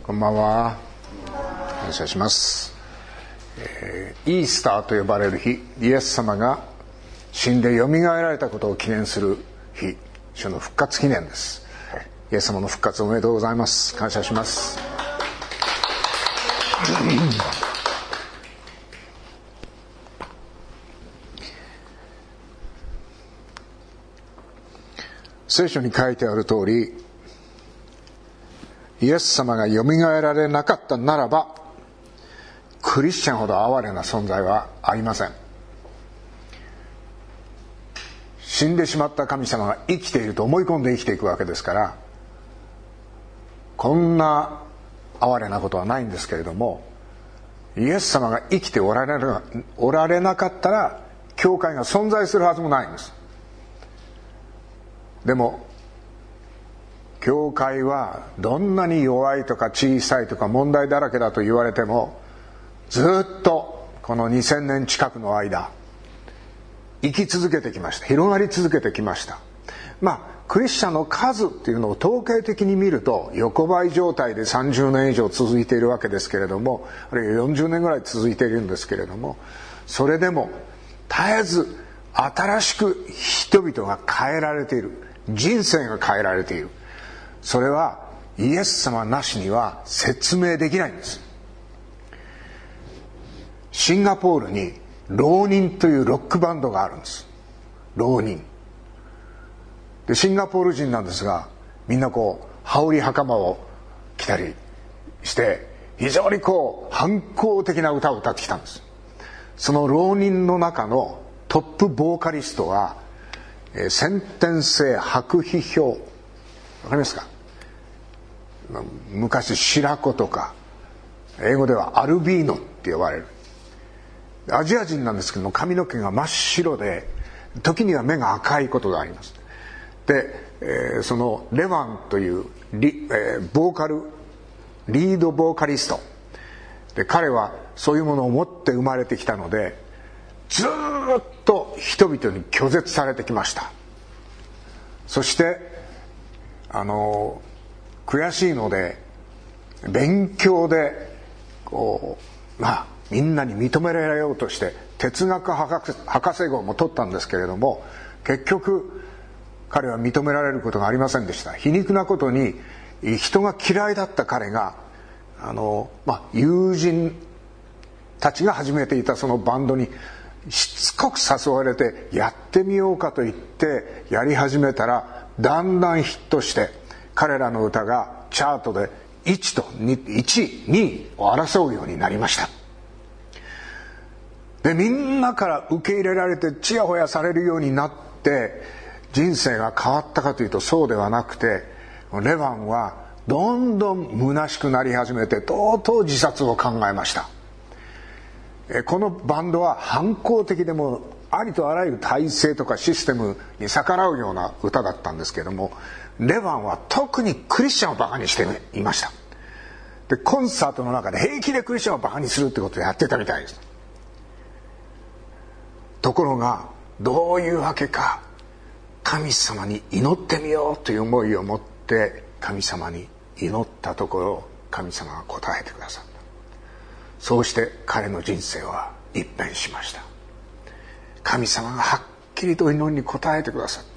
こんばんは。感謝します。イースターと呼ばれる日、イエス様が死んでよみがえられたことを記念する日、主の復活記念です。イエス様の復活おめでとうございます。感謝します。聖書に書いてある通り、イエス様がよみがえられなかったならば、クリスチャンほど哀れな存在はありません。死んでしまった神様が生きていると思い込んで生きていくわけですから、こんな哀れなことはないんですけれども、イエス様が生きておられなかったら教会が存在するはずもないんです。でも教会はどんなに弱いとか小さいとか問題だらけだと言われても、ずっとこの2000年近くの間生き続けてきました。広がり続けてきました。クリスチャンの数っていうのを統計的に見ると横ばい状態で30年以上続いているわけですけれども、あるいは40年ぐらい続いているんですけれども、それでも絶えず新しく人々が変えられている、人生が変えられている。それはイエス様なしには説明できないんです。シンガポールに浪人というロックバンドがあるんです。浪人で、シンガポール人なんですが、みんな羽織袴を着たりして非常に反抗的な歌を歌ってきたんです。その浪人の中のトップボーカリストは先天性白皮症、わかりますか？昔白子とか英語ではアルビーノって呼ばれるアジア人なんですけども、髪の毛が真っ白で時には目が赤いことがあります。で、そのレバンというリードボーカリストで、彼はそういうものを持って生まれてきたので、ずっと人々に拒絶されてきました。そして悔しいので勉強でみんなに認められようとして哲学博士号も取ったんですけれども、結局彼は認められることがありませんでした。皮肉なことに人が嫌いだった彼が友人たちが始めていたそのバンドにしつこく誘われてやってみようかと言ってやり始めたら、だんだんヒットして彼らの歌がチャートで1位2位を争うようになりました。で、みんなから受け入れられてちやほやされるようになって人生が変わったかというとそうではなくて、レバンはどんどん虚しくなり始めて、とうとう自殺を考えました。このバンドは反抗的でもありとあらゆる体制とかシステムに逆らうような歌だったんですけども、レバンは特にクリスチャンをバカにしていました。で、コンサートの中で平気でクリスチャンをバカにするってことをやってたみたいです。ところがどういうわけか、神様に祈ってみようという思いを持って神様に祈ったところ、神様が答えてくださった。そうして彼の人生は一変しました。神様がはっきりと祈りに応えてくださった。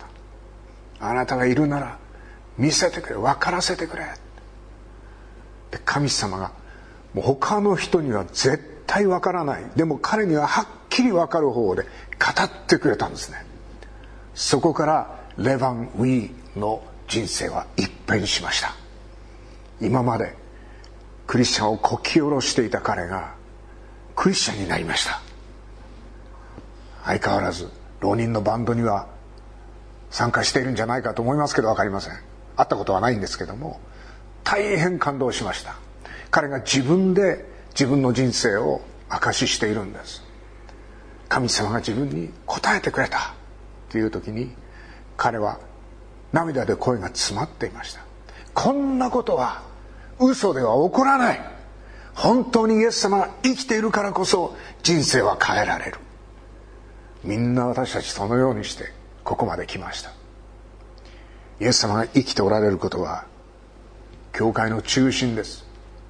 あなたがいるなら見せてくれ、分からせてくれ。で、神様がもう他の人には絶対分からない、でも彼にははっきり分かる方で語ってくれたんですね。そこからレバン・ウィーの人生は一変しました。今までクリスチャンをこき下ろしていた彼がクリスチャンになりました。相変わらず浪人のバンドには参加しているんじゃないかと思いますけど、分かりません。会ったことはないんですけども、大変感動しました。彼が自分で自分の人生を証ししているんです。神様が自分に答えてくれたという時に、彼は涙で声が詰まっていました。こんなことは嘘では起こらない。本当にイエス様が生きているからこそ人生は変えられる。みんな私たちそのようにしてここまで来ました。イエス様が生きておられることは教会の中心です。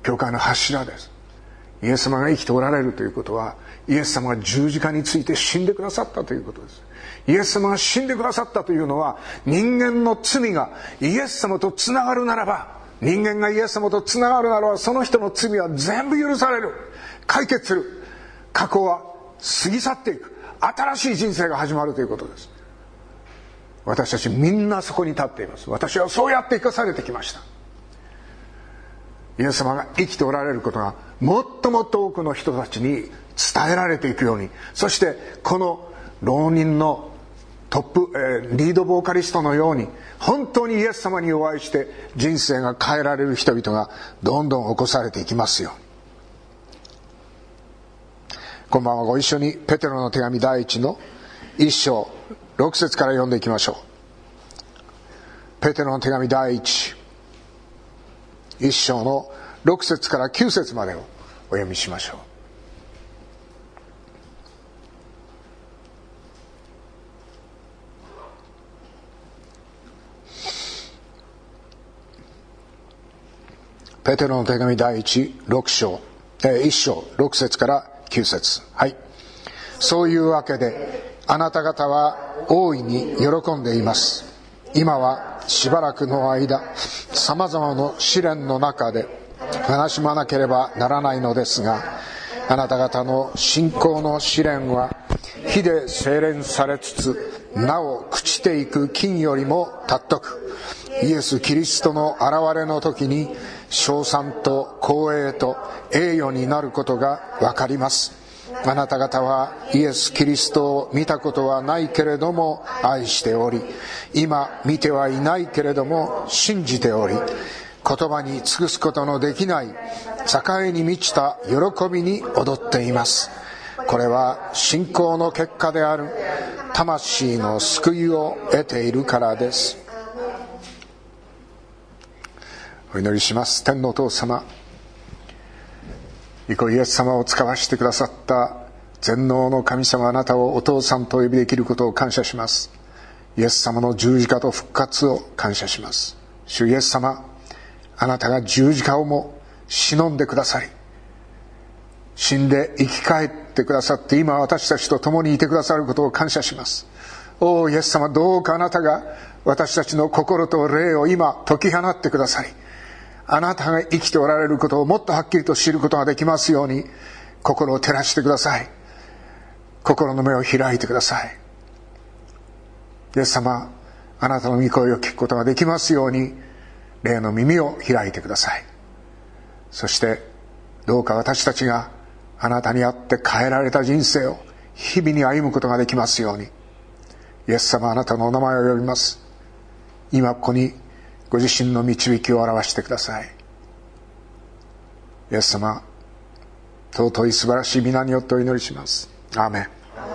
教会の柱です。イエス様が生きておられるということは、イエス様が十字架について死んでくださったということです。イエス様が死んでくださったというのは、人間の罪がイエス様とつながるならば、人間がイエス様とつながるならば、その人の罪は全部許される、解決する、過去は過ぎ去っていく、新しい人生が始まるということです。私たちみんなそこに立っています。私はそうやって生かされてきました。イエス様が生きておられることがもっともっと多くの人たちに伝えられていくように、そしてこの浪人のトップ、リードボーカリストのように、本当にイエス様にお会いして人生が変えられる人々がどんどん起こされていきますよ。今晩はご一緒にペテロの手紙第1の1章6節から読んでいきましょう。ペテロの手紙第1章の6節から9節までをお読みしましょう。ペテロの手紙第1章6節から9節。はい。そういうわけであなた方は大いに喜んでいます。今はしばらくの間、さまざまな試練の中で悲しまなければならないのですが、あなた方の信仰の試練は火で精錬されつつ、なお朽ちていく金よりも尊く、イエス・キリストの現れの時に称賛と光栄と栄誉になることがわかります。あなた方はイエス・キリストを見たことはないけれども愛しており、今見てはいないけれども信じており、言葉に尽くすことのできない栄に満ちた喜びに踊っています。これは信仰の結果である魂の救いを得ているからです。お祈りします。天のお父様、御子イエス様を使わしてくださった全能の神様、あなたをお父さんとお呼びできることを感謝します。イエス様の十字架と復活を感謝します。主イエス様、あなたが十字架をも忍んでくださり、死んで生き返ってくださって、今私たちと共にいてくださることを感謝します。おイエス様、どうかあなたが私たちの心と霊を今解き放ってくださり、あなたが生きておられることをもっとはっきりと知ることができますように、心を照らしてください。心の目を開いてください。イエス様、あなたの御声を聞くことができますように、霊の耳を開いてください。そしてどうか私たちがあなたにあって変えられた人生を日々に歩むことができますように。イエス様、あなたのお名前を呼びます。今ここにご自身の導きを表してください。イエス様、尊い素晴らしい皆によってお祈りします。アーメン。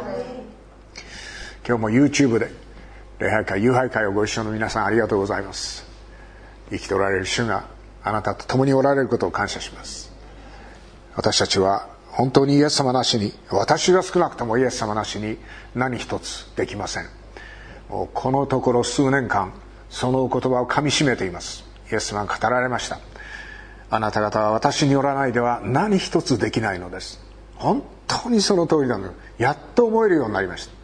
今日も YouTube で礼拝会、夕拝会をご一緒の皆さん、ありがとうございます。生きておられる主があなたと共におられることを感謝します。私たちは本当にイエス様なしに、私が少なくともイエス様なしに何一つできません。もうこのところ数年間、そのお言葉をかみしめています。イエス様が語られました。あなた方は私によらないでは何一つできないのです。本当にその通りなの。やっと思えるようになりました。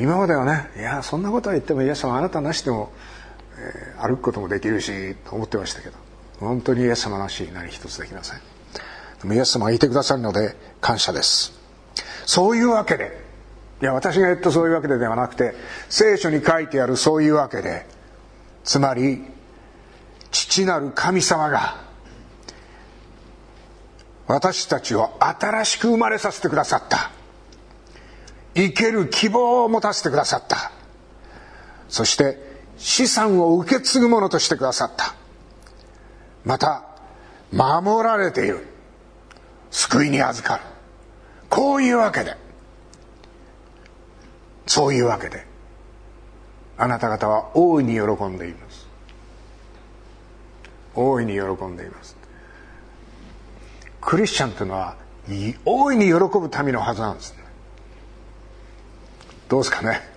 今まではね、いやそんなことは言ってもイエス様あなたなしでも、歩くこともできるしと思ってましたけど、本当にイエス様なしに何一つできません。でもイエス様がいてくださるので感謝です。そういうわけで、いや私が言ったそういうわけでではなくて、聖書に書いてあるそういうわけで、つまり父なる神様が私たちを新しく生まれさせてくださった。生ける希望を持たせてくださった。そして資産を受け継ぐものとしてくださった。また守られている。救いに預かる。こういうわけで、そういうわけであなた方は大いに喜んでいます。大いに喜んでいます。クリスチャンというのは大いに喜ぶ民のはずなんですね。どうですかね。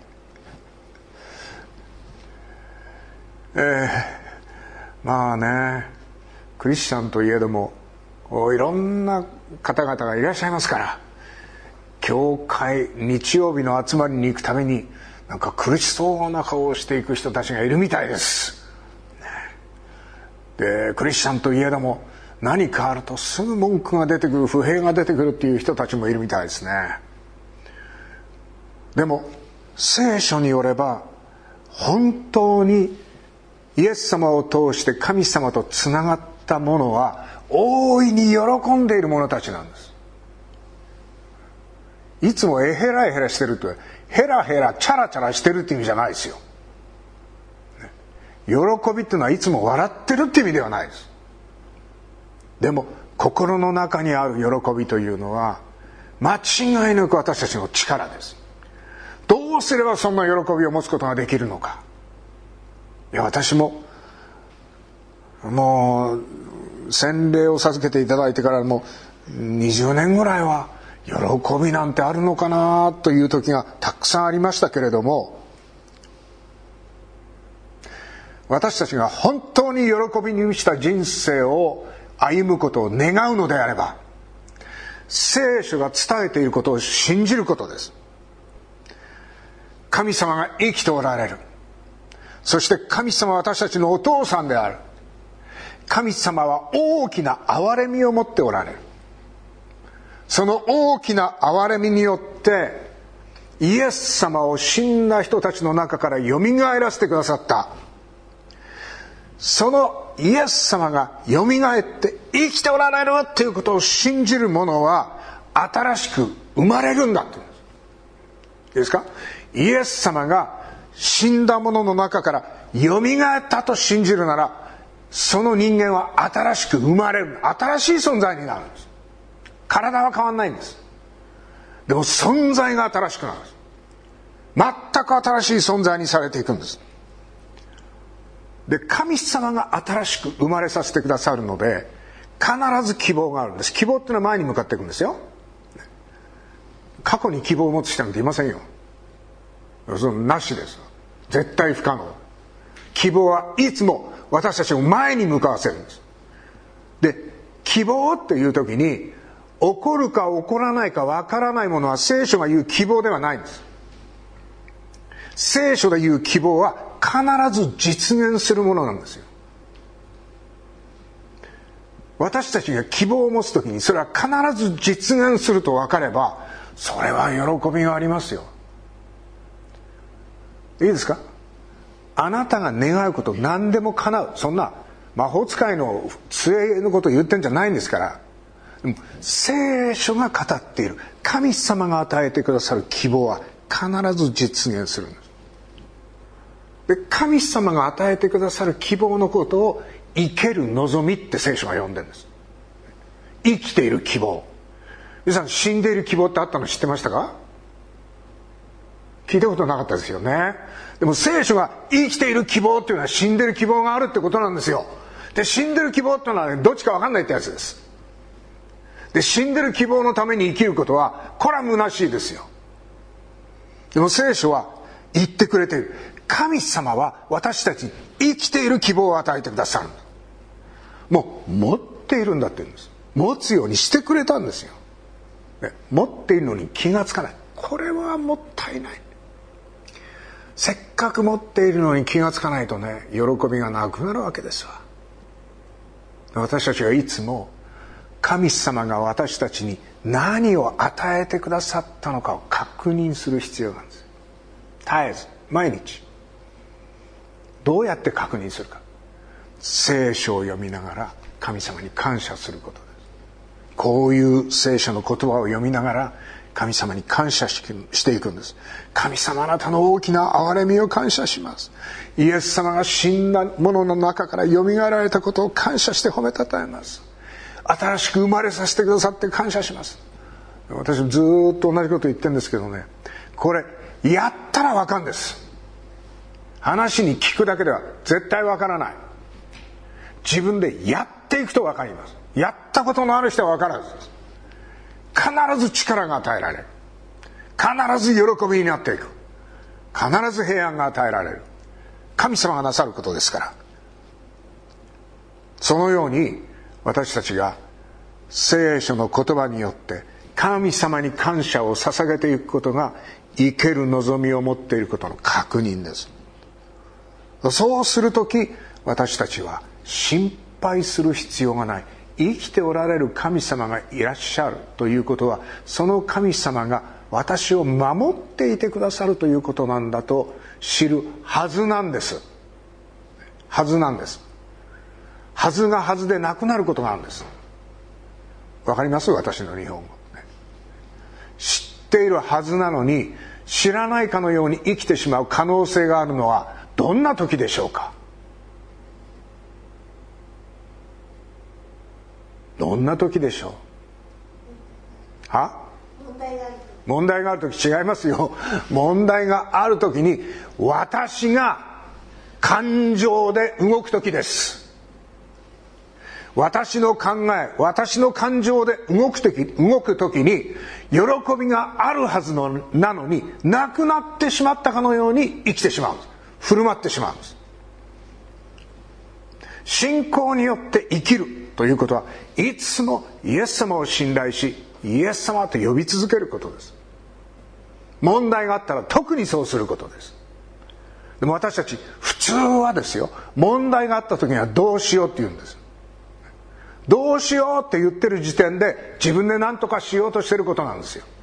まあね、クリスチャンといえどもいろんな方々がいらっしゃいますから、教会日曜日の集まりに行くためになんか苦しそうな顔をしていく人たちがいるみたいです。でクリスチャンといえども何かあるとすぐ文句が出てくる、不平が出てくるっていう人たちもいるみたいですね。でも聖書によれば本当にイエス様を通して神様とつながった者は大いに喜んでいる者たちなんです。いつもヘラヘラしてるってヘラヘラチャラチャラしてるって意味じゃないですよ。喜びっていうのはいつも笑ってるって意味ではないです。でも心の中にある喜びというのは間違いなく私たちの力です。どうすればそんな喜びを持つことができるのか。いや私ももう洗礼を授けていただいてからもう20年ぐらいは喜びなんてあるのかなという時がたくさんありましたけれども、私たちが本当に喜びに満ちた人生を歩むことを願うのであれば、聖書が伝えていることを信じることです。神様が生きておられる。そして神様は私たちのお父さんである。神様は大きな憐れみを持っておられる。その大きな憐れみによってイエス様を死んだ人たちの中からよみがえらせてくださった。そのイエス様がよみがえって生きておられるということを信じる者は新しく生まれるんだっていうんです。いいですか？イエス様が死んだ者の中からよみがえったと信じるなら、その人間は新しく生まれる、新しい存在になるんです。体は変わんないんです。でも存在が新しくなるんです。全く新しい存在にされていくんです。で神様が新しく生まれさせてくださるので必ず希望があるんです。希望っていうのは前に向かっていくんですよ。過去に希望を持つ人なんていませんよ。そのなしです。絶対不可能。希望はいつも私たちを前に向かわせるんです。で希望っていう時に起こるか起こらないかわからないものは聖書が言う希望ではないんです。聖書で言う希望は必ず実現するものなんですよ。私たちが希望を持つときにそれは必ず実現すると分かれば、それは喜びがありますよ。いいですか？あなたが願うこと何でも叶う、そんな魔法使いの杖のことを言ってんじゃないんですから。聖書が語っている神様が与えてくださる希望は必ず実現するんです。で神様が与えてくださる希望のことを生ける望みって聖書が呼んでるんです。生きている希望。皆さん死んでいる希望ってあったの知ってましたか？聞いたことなかったですよね。でも聖書が生きている希望っていうのは死んでいる希望があるってことなんですよ。で死んでいる希望っていうのはね、どっちか分かんないってやつです。で死んでいる希望のために生きることはこれは虚しいですよ。でも聖書は言ってくれている。神様は私たちに生きている希望を与えてくださる。もう持っているんだって言うんです。持つようにしてくれたんですよ。ね、持っているのに気がつかない。これはもったいない。せっかく持っているのに気がつかないとね、喜びがなくなるわけですわ。私たちはいつも神様が私たちに何を与えてくださったのかを確認する必要があるんです。絶えず毎日。どうやって確認するか。聖書を読みながら神様に感謝することです。こういう聖書の言葉を読みながら神様に感謝していくんです。神様、あなたの大きな憐れみを感謝します。イエス様が死んだ者の中からよみがえられたことを感謝して褒めたたえます。新しく生まれさせてくださって感謝します。私ずっと同じこと言ってるんですけどね、これやったらわかるんです。話に聞くだけでは絶対わからない。自分でやっていくとわかります。やったことのある人はわからずです。必ず力が与えられる。必ず喜びになっていく。必ず平安が与えられる。神様がなさることですから。そのように私たちが聖書の言葉によって神様に感謝を捧げていくことが生ける望みを持っていることの確認です。そうするとき、私たちは心配する必要がない。生きておられる神様がいらっしゃるということは、その神様が私を守っていてくださるということなんだと知るはずなんです。はずなんです。はずがはずでなくなることがあるんです。わかります？私の日本語。知っているはずなのに知らないかのように生きてしまう可能性があるのはどんな時でしょうか？どんな時でしょう？は？問題がある時。違いますよ。問題がある時に私が感情で動く時です。私の考え、私の感情で動く時に喜びがあるはずなのになくなってしまったかのように生きてしまうんです。振る舞ってしまうんです。信仰によって生きるということはいつもイエス様を信頼し、イエス様と呼び続けることです。問題があったら特にそうすることです。でも私たち普通はですよ、問題があった時にはどうしようって言うんです。どうしようって言ってる時点で自分で何とかしようとしてることなんですよ。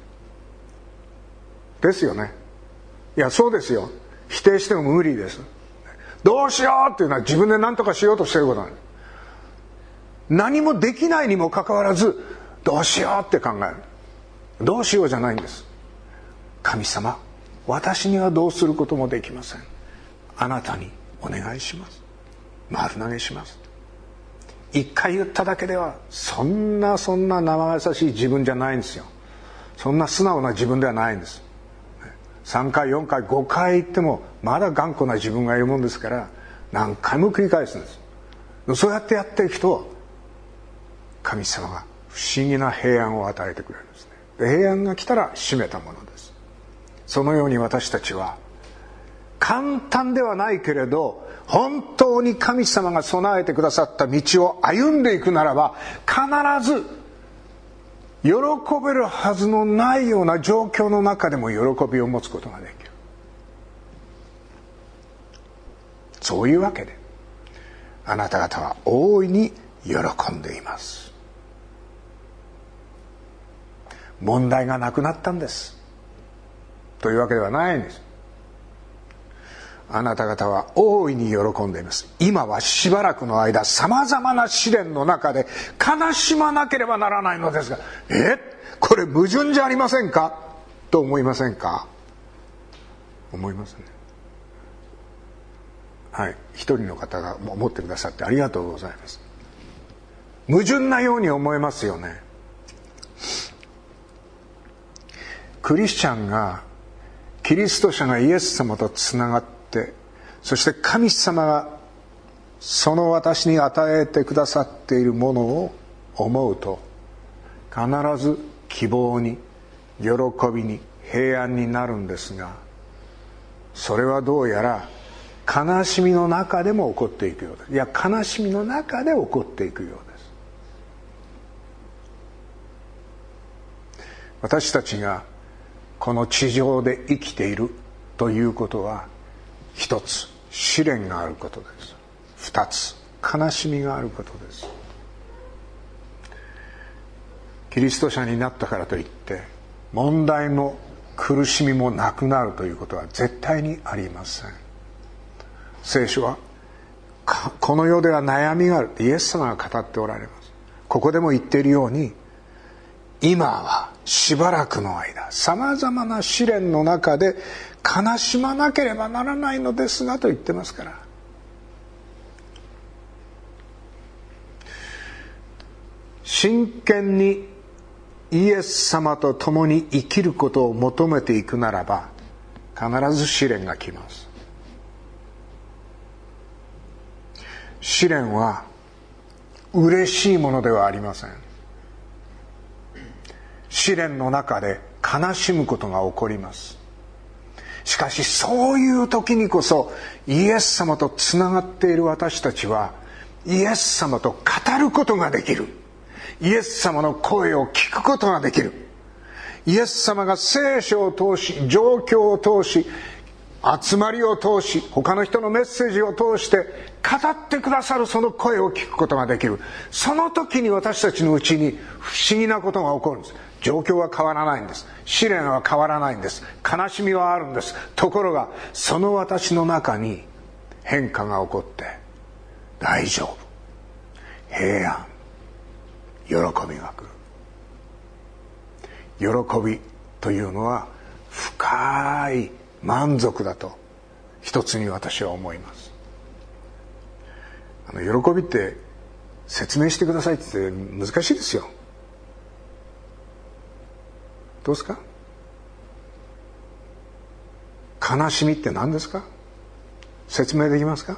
ですよね。いや、そうですよ。否定しても無理です。どうしようっていうのは自分で何とかしようとしてることなんです。何もできないにもかかわらずどうしようって考える。どうしようじゃないんです。神様、私にはどうすることもできません。あなたにお願いします。丸投げします。一回言っただけではそんな生優しい自分じゃないんですよ。そんな素直な自分ではないんです。3回4回5回言ってもまだ頑固な自分がいるもんですから、何回も繰り返すんです。そうやってやっていくと神様が不思議な平安を与えてくれるんですね。で、平安が来たら閉めたものです。そのように私たちは簡単ではないけれど、本当に神様が備えてくださった道を歩んでいくならば、必ず喜べるはずのないような状況の中でも喜びを持つことができる。そういうわけであなた方は大いに喜んでいます。問題がなくなったんですというわけではないんです。あなた方は大いに喜んでいます。今はしばらくの間さまざまな試練の中で悲しまなければならないのですが、これ矛盾じゃありませんかと思いませんか？思いますね。はい、一人の方が思ってくださってありがとうございます。矛盾なように思えますよね。クリスチャンが、キリスト者がイエス様とつながって、そして神様がその私に与えてくださっているものを思うと、必ず希望に喜びに平安になるんですが、それはどうやら悲しみの中でも起こっていくようです。いや、悲しみの中で起こっていくようです。私たちがこの地上で生きているということは、一つ試練があることです。二つ悲しみがあることです。キリスト者になったからといって問題も苦しみもなくなるということは絶対にありません。聖書はこの世では悩みがあるってイエス様が語っておられます。ここでも言っているように、今はしばらくの間さまざまな試練の中で悲しまなければならないのですがと言ってますから、真剣にイエス様と共に生きることを求めていくならば、必ず試練が来ます。試練は嬉しいものではありません。試練の中で悲しむことが起こります。しかしそういう時にこそイエス様とつながっている私たちはイエス様と語ることができる。 イエス様の声を聞くことができる。イエス様が聖書を通し、状況を通し、集まりを通し、他の人のメッセージを通して語ってくださるその声を聞くことができる。その時に私たちのうちに不思議なことが起こるんです。状況は変わらないんです。試練は変わらないんです。悲しみはあるんです。ところがその私の中に変化が起こって、大丈夫、平安、喜びが来る。喜びというのは深い満足だと一つに私は思います。喜びって説明してくださいって言って難しいですよ。どうですか？悲しみって何ですか？説明できますか？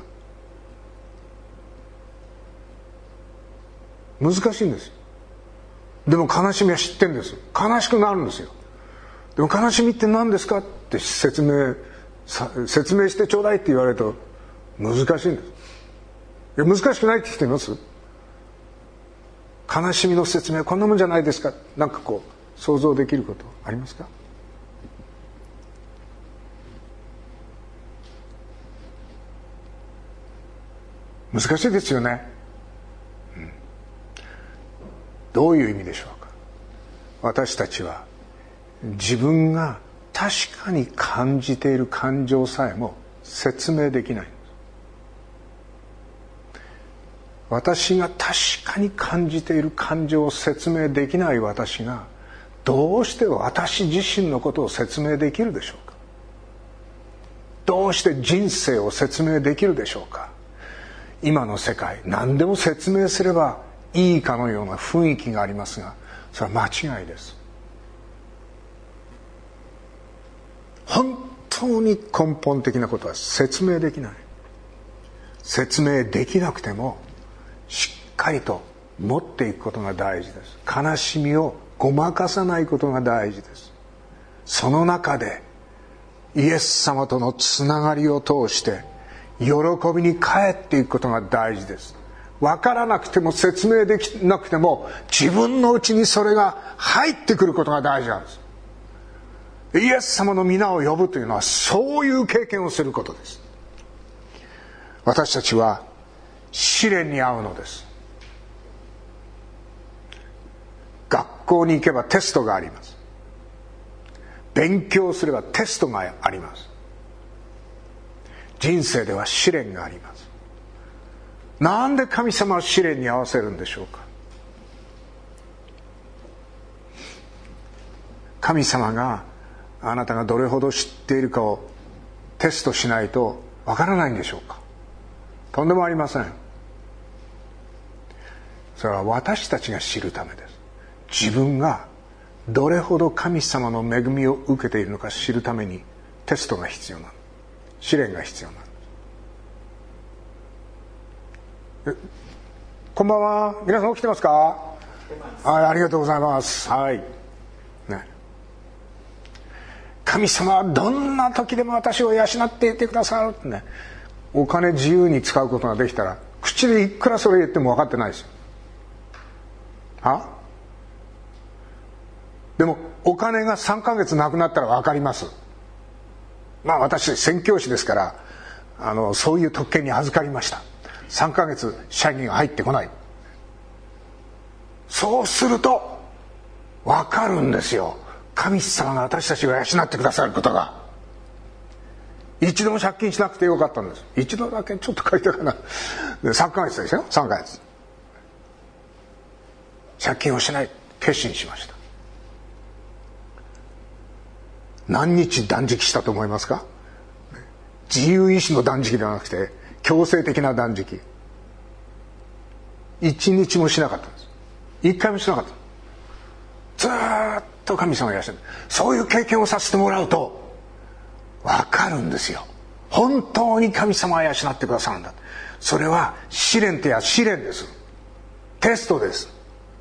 難しいんですよ。でも悲しみは知ってるんです。悲しくなるんですよ。でも悲しみって何ですかって説明してちょうだいって言われると難しいんです。いや、難しくないって人います？悲しみの説明はこんなもんじゃないですか。なんかこう想像できることありますか？難しいですよね。どういう意味でしょうか。私たちは自分が確かに感じている感情さえも説明できないんです。私が確かに感じている感情を説明できない私がどうして私自身のことを説明できるでしょうか。どうして人生を説明できるでしょうか。今の世界、何でも説明すればいいかのような雰囲気がありますが、それは間違いです。本当に根本的なことは説明できない。説明できなくてもしっかりと持っていくことが大事です。悲しみをごまかさないことが大事です。その中でイエス様とのつながりを通して喜びに帰っていくことが大事です。分からなくても説明できなくても自分のうちにそれが入ってくることが大事なんです。イエス様の皆を呼ぶというのはそういう経験をすることです。私たちは試練に遭うのです。学校に行けばテストがあります。勉強すればテストがあります。人生では試練があります。なんで神様は試練に合わせるんでしょうか。神様があなたがどれほど知っているかをテストしないとわからないんでしょうか。とんでもありません。それは私たちが知るためです。自分がどれほど神様の恵みを受けているのか知るためにテストが必要なの。試練が必要なの。こんばんは。皆さん起きてますか？はい、ありがとうございます。はい、ね、神様はどんな時でも私を養っていてくださるってね。お金自由に使うことができたら口でいくらそれ言っても分かってないですよ。でもお金が3ヶ月なくなったら分かります。まあ私宣教師ですからそういう特権に預かりました。3ヶ月社員が入ってこない。そうすると分かるんですよ。神様が私たちを養ってくださることが。一度も借金しなくてよかったんです。一度だけちょっと書いたかな。3ヶ月ですよ。3ヶ月借金をしない決心しました。何日断食したと思いますか？自由意志の断食ではなくて強制的な断食。一日もしなかったんです。一回もしなかった。ずっと神様がいらっしゃる。そういう経験をさせてもらうと分かるんですよ。本当に神様が養ってくださるんだ。それは試練って試練です。テストです。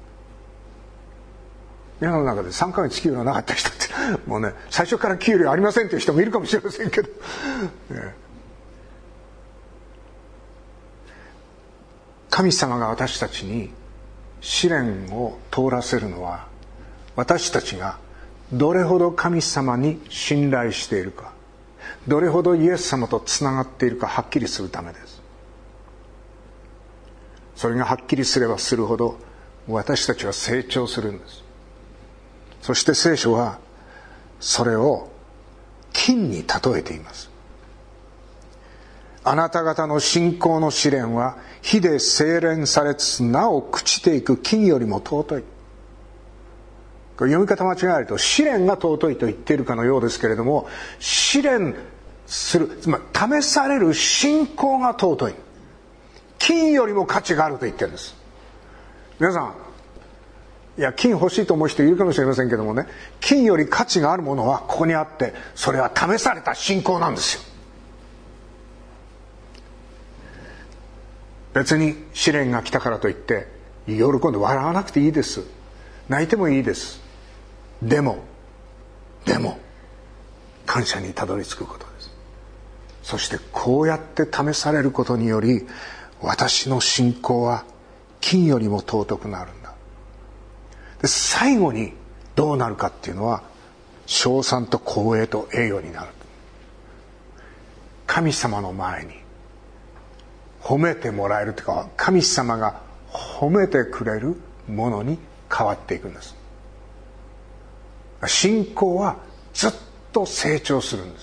皆の中で3ヶ月給料なかった人ってもうね、最初から給料ありませんっていう人もいるかもしれませんけど、神様が私たちに試練を通らせるのは、私たちがどれほど神様に信頼しているか、どれほどイエス様とつながっているかはっきりするためです。それがはっきりすればするほど私たちは成長するんです。そして聖書はそれを金に例えています。あなた方の信仰の試練は火で精錬されつつなお朽ちていく金よりも尊い。これ読み方間違えると試練が尊いと言っているかのようですけれども、試練する、つまり試される信仰が尊い。金よりも価値があると言ってるんです。皆さん、いや金欲しいと思う人いるかもしれませんけどもね、金より価値があるものはここにあって、それは試された信仰なんですよ。別に試練が来たからといって喜んで笑わなくていいです。泣いてもいいです。でも感謝にたどり着くことです。そしてこうやって試されることにより、私の信仰は金よりも尊くなるんだ。で最後にどうなるかっていうのは、称賛と光栄と栄誉になる。神様の前に褒めてもらえるというか、神様が褒めてくれるものに変わっていくんです。信仰はずっと成長するんです。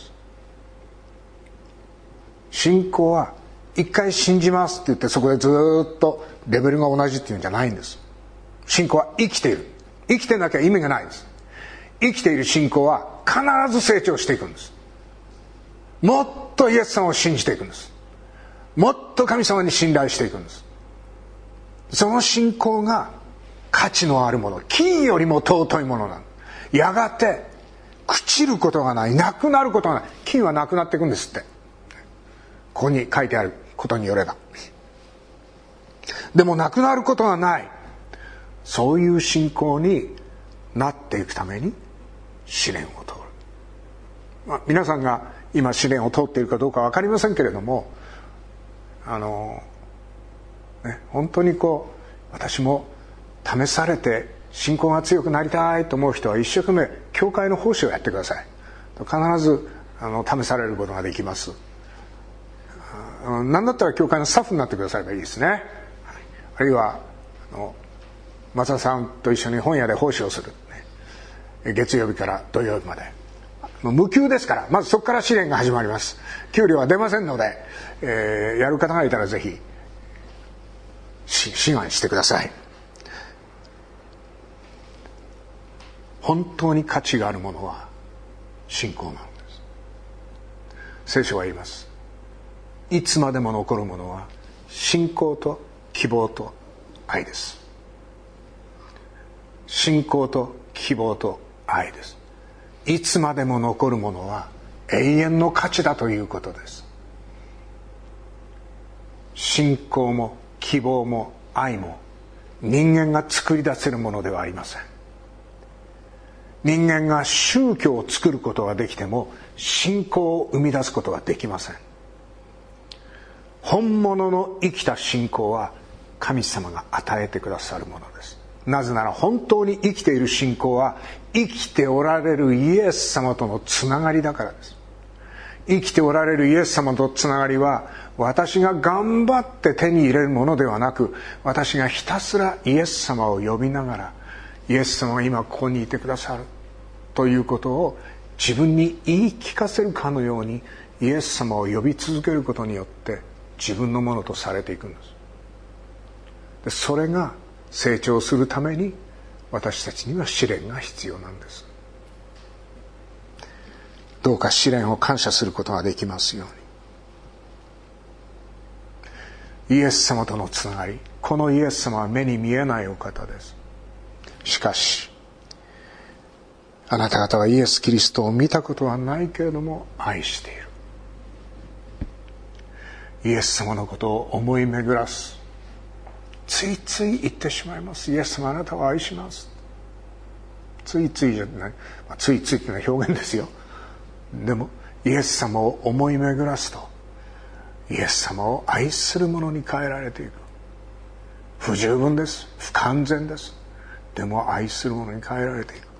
信仰は一回信じますって言ってそこでずっとレベルが同じっていうんじゃないんです。信仰は生きている。生きてなきゃ意味がないです。生きている信仰は必ず成長していくんです。もっとイエス様を信じていくんです。もっと神様に信頼していくんです。その信仰が価値のあるもの、金よりも尊いものなんです。やがて朽ちることがない、なくなることがない。金はなくなっていくんですって、ここに書いてあることによれば。でもなくなることがない、そういう信仰になっていくために試練を通る。皆さんが今試練を通っているかどうか分かりませんけれども、本当に私も試されて信仰が強くなりたいと思う人は一生懸命教会の奉仕をやってください。必ず試されることができます。何だったら教会のスタッフになってくださればいいですね。あるいは松田さんと一緒に本屋で奉仕をする、月曜日から土曜日まで無給ですから、まずそこから試練が始まります。給料は出ませんので、やる方がいたらぜひ志願してください。本当に価値があるものは信仰なんです。聖書は言います。いつまでも残るものは信仰と希望と愛です。信仰と希望と愛です。いつまでも残るものは永遠の価値だということです。信仰も希望も愛も人間が作り出せるものではありません。人間が宗教を作ることができても信仰を生み出すことはできません。本物の生きた信仰は神様が与えてくださるものです。なぜなら本当に生きている信仰は生きておられるイエス様とのつながりだからです。生きておられるイエス様とつながりは私が頑張って手に入れるものではなく、私がひたすらイエス様を呼びながら、イエス様が今ここにいてくださるということを自分に言い聞かせるかのようにイエス様を呼び続けることによって自分のものとされていくんです。でそれが成長するために私たちには試練が必要なんです。どうか試練を感謝することができますように。イエス様とのつながり、このイエス様は目に見えないお方です。しかしあなた方はイエス・キリストを見たことはないけれども愛している。イエス様のことを思い巡らす。ついつい言ってしまいます。イエス様あなたを愛します。ついついじゃない、ついついっていうのは表現ですよ。でもイエス様を思い巡らすとイエス様を愛する者に変えられていく。 不十分です、不完全です。でも愛する者に変えられている。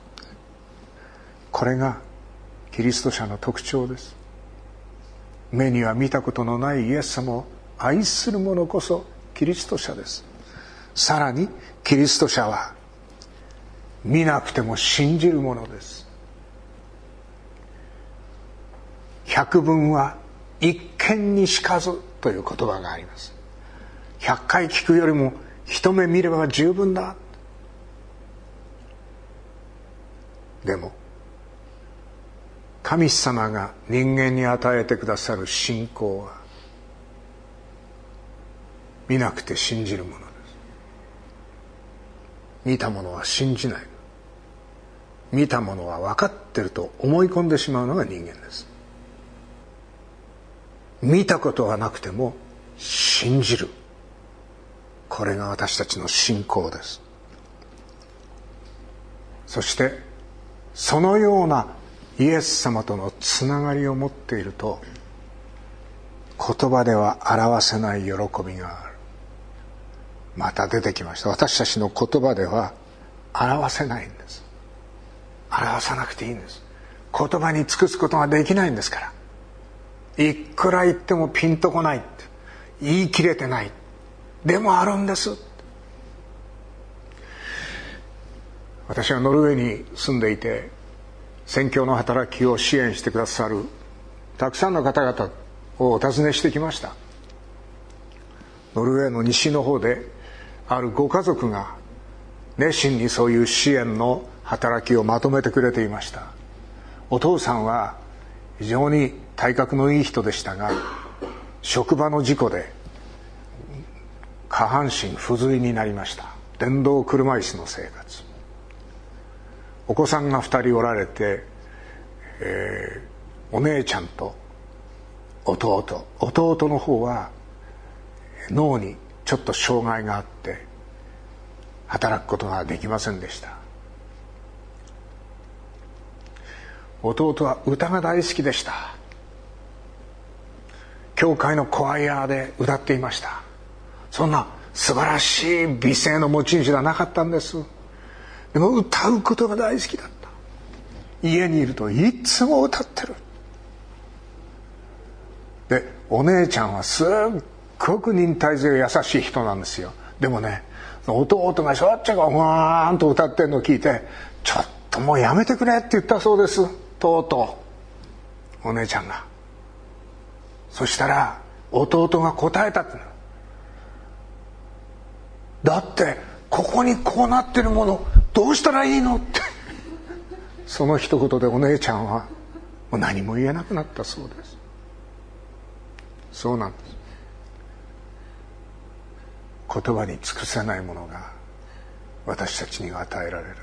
これがキリスト者の特徴です。目には見たことのないイエス様を愛する者こそキリスト者です。さらにキリスト者は見なくても信じるものです。百聞は一見にしかずという言葉があります。100回聞くよりも一目見れば十分だ。でも神様が人間に与えてくださる信仰は見なくて信じるものです。見たものは信じない。見たものは分かってると思い込んでしまうのが人間です。見たことはなくても信じる。これが私たちの信仰です。そしてそのようなイエス様とのつながりを持っていると、言葉では表せない喜びがある。また出てきました。私たちの言葉では表せないんです。表さなくていいんです。言葉に尽くすことができないんですから。いくら言ってもピンとこないって、言い切れてない、でもあるんです。私はノルウェーに住んでいて、宣教の働きを支援してくださるたくさんの方々をお訪ねしてきました。ノルウェーの西の方であるご家族が熱心にそういう支援の働きをまとめてくれていました。お父さんは非常に体格のいい人でしたが、職場の事故で下半身不随になりました。電動車椅子の生活。お子さんが2人おられて、お姉ちゃんと弟の方は脳にちょっと障害があって働くことができませんでした。弟は歌が大好きでした。教会のコアイアで歌っていました。そんな素晴らしい美声の持ち主ではなかったんです。でも歌うことが大好きだった。家にいるといつも歌ってる。でお姉ちゃんはすっごく忍耐強い優しい人なんですよ。でもね、弟がしょっちゅうわーんと歌ってるのを聞いて、ちょっともうやめてくれって言ったそうです。とうとうお姉ちゃんが。そしたら弟が答えたって。だってここにこうなってるものどうしたらいいのってその一言でお姉ちゃんはもう何も言えなくなったそうです。そうなんです。言葉に尽くせないものが私たちには与えられるんです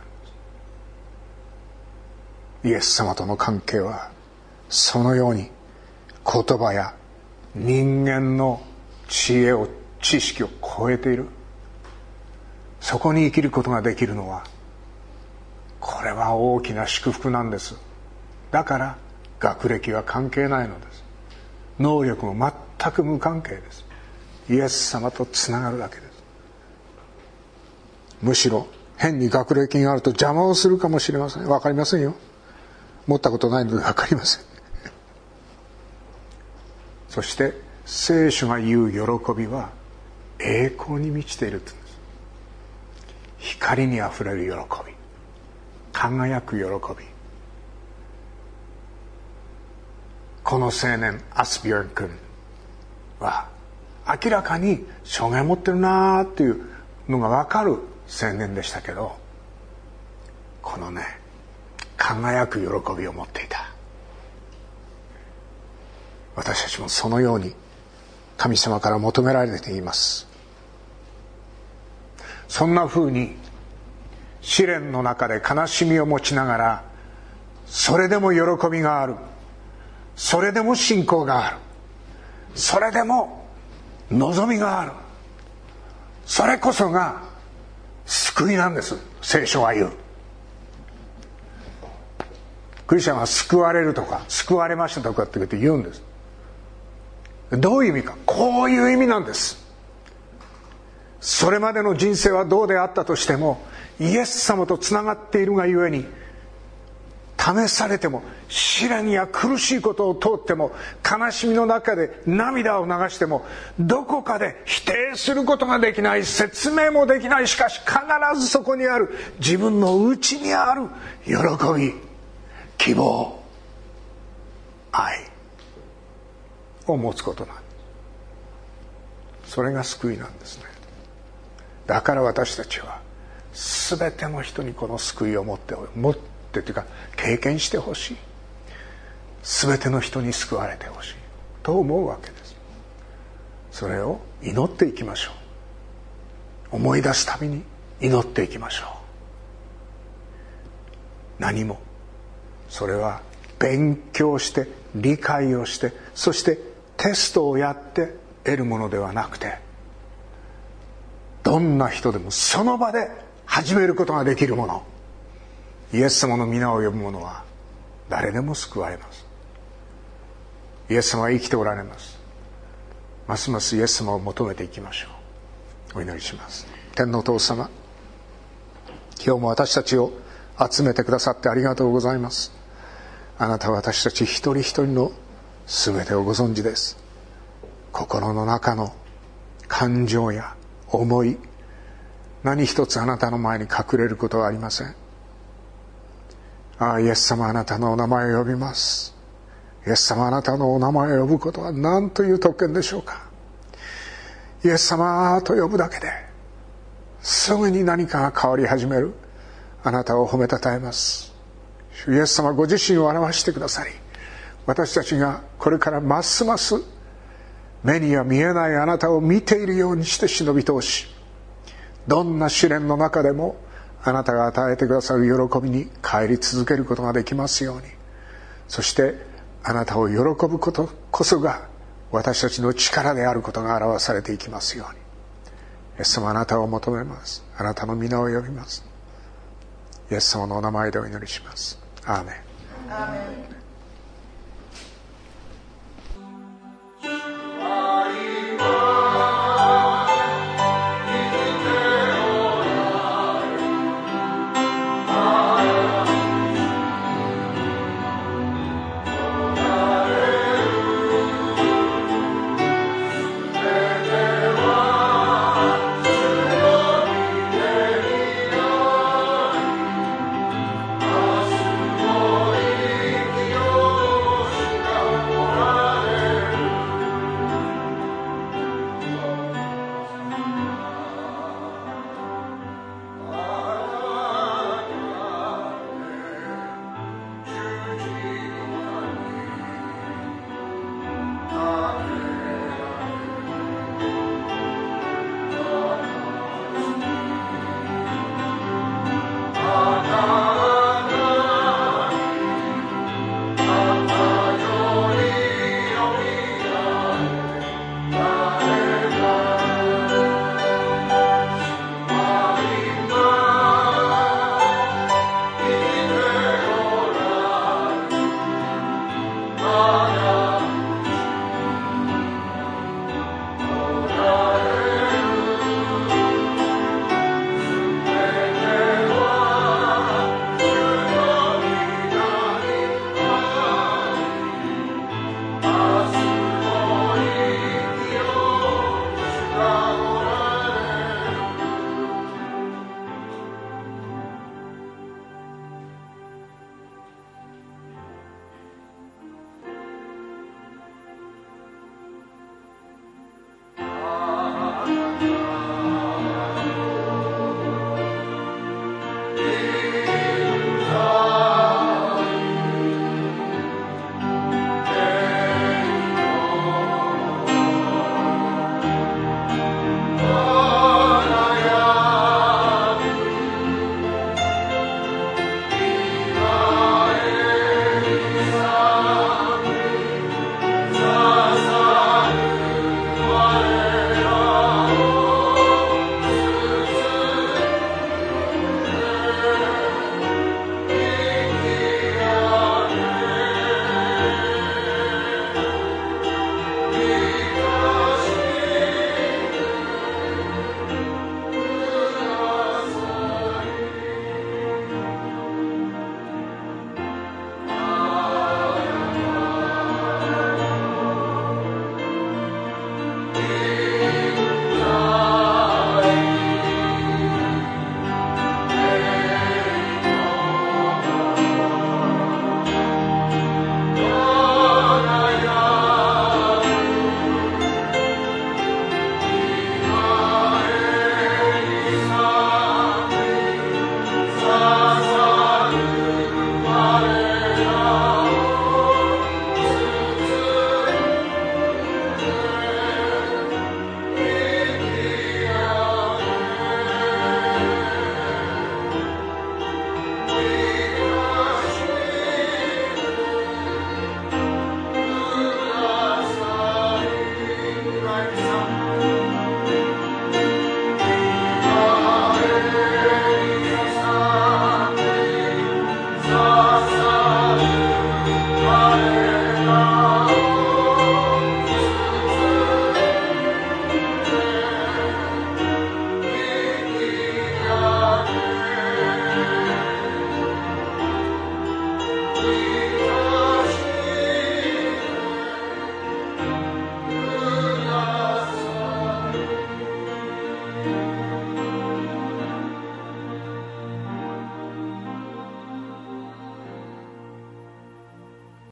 。イエス様との関係はそのように言葉や人間の知識を超えている。そこに生きることができるのは、これは大きな祝福なんです。だから学歴は関係ないのです。能力も全く無関係です。イエス様とつながるだけです。むしろ変に学歴があると邪魔をするかもしれません。わかりませんよ。持ったことないのでわかりません。そして聖書が言う喜びは栄光に満ちているというんです。光にあふれる喜び、輝く喜び。この青年アスビョン君は明らかに障害を持ってるなっていうのが分かる青年でしたけど、このね、輝く喜びを持っていた。私たちもそのように神様から求められています。そんな風に試練の中で悲しみを持ちながら、それでも喜びがある、それでも信仰がある、それでも望みがある、それこそが救いなんです。聖書は言う。クリスチャンは救われるとか救われましたとかって言うんです。どういう意味か、こういう意味なんです。 それまでの人生はどうであったとしても、イエス様とつながっているがゆえに、試されても、試練や苦しいことを通っても、悲しみの中で涙を流しても、どこかで否定することができない、説明もできない、しかし必ずそこにある、自分の内にある喜び、希望、愛を持つことなんです。それが救いなんですね。だから私たちは全ての人にこの救いを持ってというか経験してほしい。全ての人に救われてほしいと思うわけです。それを祈っていきましょう。思い出すたびに祈っていきましょう。何もそれは勉強して理解をして、そしてテストをやって得るものではなくて、どんな人でもその場で始めることができるもの。イエス様の皆を呼ぶ者は誰でも救われます。イエス様は生きておられます。ますますイエス様を求めていきましょう。お祈りします。天のお父様、今日も私たちを集めてくださってありがとうございます。あなたは私たち一人一人の全てをご存知です。心の中の感情や思い、何一つあなたの前に隠れることはありません。イエス様、あなたのお名前を呼びます。イエス様、あなたのお名前を呼ぶことは何という特権でしょうか。イエス様と呼ぶだけですぐに何かが変わり始める。あなたを褒めたたえます。イエス様ご自身を表してくださり、私たちがこれからますます目には見えないあなたを見ているようにして忍び通し、どんな試練の中でもあなたが与えてくださる喜びに帰り続けることができますように。そしてあなたを喜ぶことこそが私たちの力であることが表されていきますように。イエス様、あなたを求めます。あなたの皆を呼びます。イエス様のお名前でお祈りします。アーメン。